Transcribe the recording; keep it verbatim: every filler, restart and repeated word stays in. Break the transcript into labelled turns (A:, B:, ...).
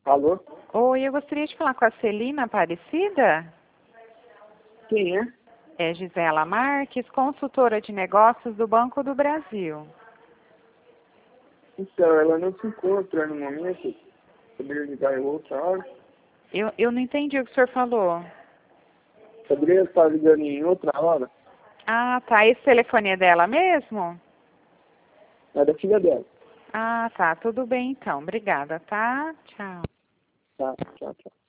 A: Alô?
B: Oi, eu gostaria de falar com a Celina Aparecida.
A: Quem é?
B: É Gisela Marques, consultora de negócios do Banco do Brasil.
A: Então, ela não se encontra no momento. Poderia ligar em outra hora?
B: Eu, eu não entendi o que o senhor falou.
A: Poderia estar ligando em outra hora?
B: Ah, tá. Esse telefone é dela mesmo?
A: É da filha dela.
B: Ah, tá. Tudo bem então. Obrigada, tá? Tchau.
A: Tá, tchau, tchau.